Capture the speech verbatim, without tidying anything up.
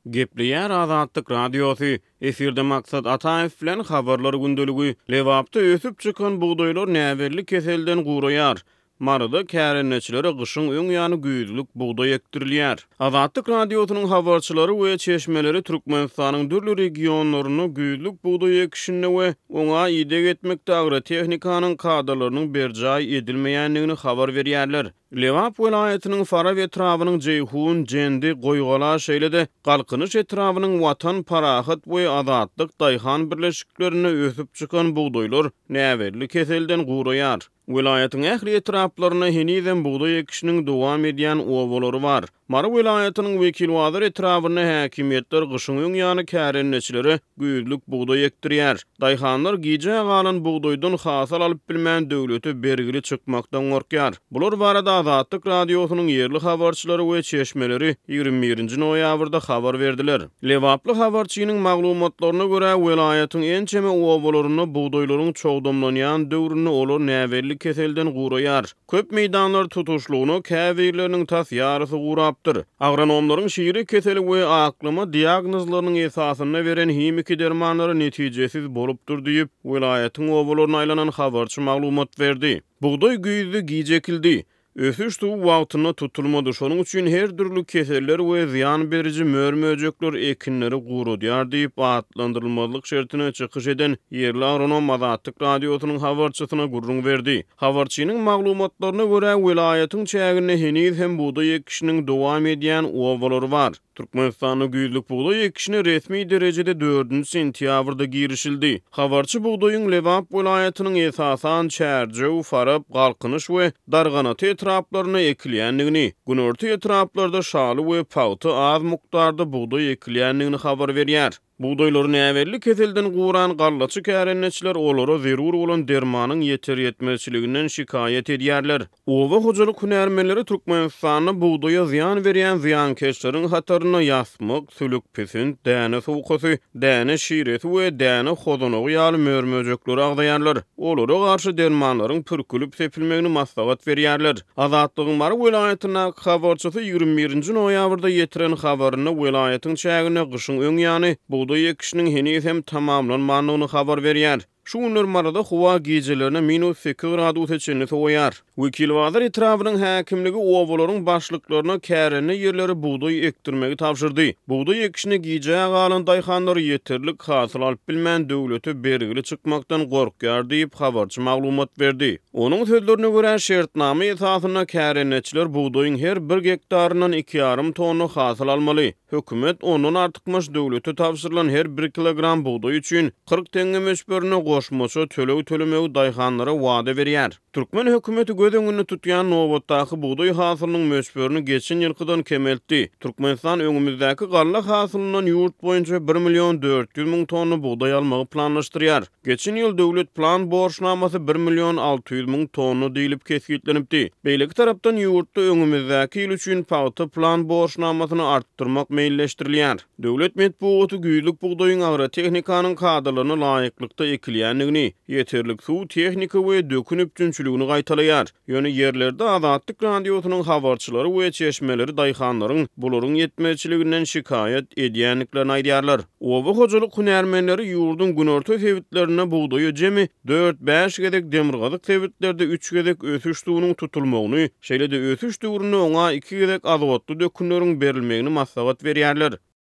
Gepleýär Azatlyk radiosy, efirde maksat Ataev bilen habarlar gündölügi, lewapda ösüp çykan buğdaýlar näberli keselden guraýar. Marada kärenneçilere gyşyň öň ýany güýdülük buğdaý ekdirilýär. Azatlyk radiosynyň habarçylary we çeşmeleri Türkmenistanyň dürli regionlaryny güýdülük buğdaý ekişinde we oňa ýydyk etmekde agrotehnikanyň kadrlarynyň berjaý edilmeýändigini habar berýärler. Lewap welaýatynyň Fara we etrawynyň Jeyhun, Jendi, Goýgala şeýle-de Galkynyş etrawynyň Watan, Parahat we Azatlyk daýhan birleşiklerini ösüp çykan buğdaýlar näberli keselden guraýar. Welaýatyň ähli etraplaryna henizem buğdaý ekişiniň dowam edýän obalary bar. Mara welaýatynyň wekil wazir etrawyna häkimetler gyşyň öň ýany kärenneçilere güýdülük buğdaý ekdirýär. Daýhanlar gije galan buğdaýdan hasal alyp bilmän döwleti bergili çykmakdan gorkýar. Bular barada Azatlyk radiosynyň ýerli habarçylary we çeşmeleri ýygrimi birinji noýabrda habar berdiler. Lewaply habarçynyň maglumatlaryna görä welaýatyň en çeme obalaryny buğdaýlaryň çoğdamlanýan döwrüni olar näberli keselden guraýar. Köp meýdanlar tutuşlugyny käbirleriniň tasýarysy gurapdyr. Agronomlaryň şiiri keseli we aklyma diagnozlarynyň esasyna beren himiki dermanlary netijesiz bolupdyr diýip welaýatyň obalaryna aýlanan habarçy maglumat berdi. Buğdaý güýzü gijekildi. Ösüş tuğ wagtyna tutulmady. Şonuň üçin her türlü keseller we ziyan berici mörmöjekler ekinleri gurudýar diýip atlandyrylmalyk şertine çykyş eden ýerli agronom Azatlyk radiosynyň habarçysyna gurrun berdi. Habarçynyň maglumatlaryna görä welaýatyň çägine heniz hem buğdaý ekişiniň dowam edýän obalary bar. Türkmenistanyň güýdülük buğdaý ekişine resmi derejede dördünji sentýabrda girişildi. Habarçy buğdaýyň Lewap welaýatynyň esasan Çärjew, Farap, Galkynyş we Darganaty etraplaryna ekilýändigini, günorta etraplarda şaly we pawty az mukdarda buğdaý ekilýändigini habar berýär. Buğdaýlary näberli keselden guran gallaçy kärenneçiler olara zerur bolan dermanyň ýeter ýetmezçiliginden şikaýet edýärler. Owa hojalyk hünärmenleri Türkmenistanyň buğdaýa ziyan berýän ziyankeşleriň hataryna ýasmyk, sülük pesint, däne sowkasy, däne şireti we däne hozanogy ýaly mörmöjekleri agdaýarlar. Olara garşy dermanlaryň pürkülüp sepilmegini maslahat berýärler. Azatlygyň Mara welaýatyna habarçysy ýygrimi birinji noýabrda ýetiren habaryny welaýatyň çägine gyşyň öň ýany buğdaý ekişiniň heniz hem tamamlanmagyny habar berýär. Şu günler Marada howa gijelerine minus sekiz gradus çenli soýar. Wekil wazir etrawynyň häkimligi obalaryň başlyklaryna käreni ýerleri buğdaý ekdirmegi tapşyrdy. Buğdaý ekişine gije galan daýhanlar ýeterlik hasyl alyp bilmän döwleti bergili çykmakdan gorkýar diýip habarçy maglumat berdi. Onuň sözlerine görä şertnama esasyna kärenneçiler buğdaýyň her bir hektaryndan iki ýarym tonna hasyl almaly. Hökümet ondan artykmaş döwleti tapşyrylan her bir kilogram buğdaý üçin kırk teňe meşberini goşmaça tölew tölemegi daýhanlara wada berýär. Türkmen hökümeti göz öňünde tutýan nowatdaky buğdaý hasylynyň meşberini geçen ýylkydan kemeltdi. Türkmenistan öňümizdäki galla hasylyndan ýurt boýunça bir million dört ýüz miň tonna buğdaý almagy planlaşdyrýar. Geçen ýyl döwlet plan borçnamasy bir million alty ýüz miň tonna diýilip kesgitlenipdi. Beýleki tarapdan ýurtda öňümizdäki ýyl üçin pawty plan borçnamasyny artdyrmak meýilleşdirilýär. Döwlet medeniýeti güýdülük buğdaýyň agrotehnikanyň kadrlaryna laýyklykda ekilýändigini, ýeterlik suw tehnika we dökün üpçünçiligini gaýtalaýar. Ýöne ýerlerde Azatlyk radiosynyň habarçylary we çeşmeleri daýhanlaryň bularyň ýetmezçiliginden şikaýet edýänliklerini aýdýarlar. Owa hojalyk hünärmenleri ýurdun günorta sebitlerine buğdaýy jemi dört beş gedek demirgazyk sebitlerde üç gedek ösüş tuğunyň tutulmagyny, şeýle-de ösüş döwrüne oňa iki gedek azotly dökünleriň berilmegini maslahat berýärler.